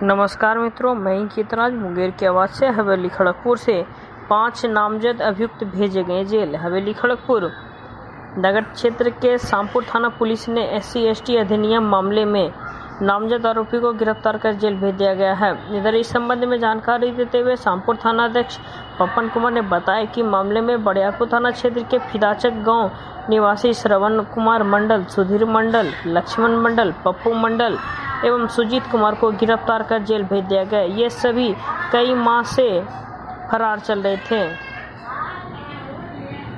नमस्कार मित्रों, मैं इंकितराज मुंगेर की आवाज़ से हवेली खड़गपुर से 5 नामजद अभियुक्त भेजे गए जेल। हवेली खड़गपुर नगर क्षेत्र के शामपुर थाना पुलिस ने SC/ST अधिनियम मामले में नामजद आरोपी को गिरफ्तार कर जेल भेज दिया गया है। इधर इस संबंध में जानकारी देते हुए शामपुर थाना अध्यक्ष पवन कुमार ने बताया कि मामले में बड़ियापुर थाना क्षेत्र के फिदाचक गांव निवासी श्रवण कुमार मंडल, सुधीर मंडल, लक्ष्मण मंडल, पप्पू मंडल एवं सुजीत कुमार को गिरफ्तार कर जेल भेज दिया गया। ये सभी कई माह से फरार चल रहे थे।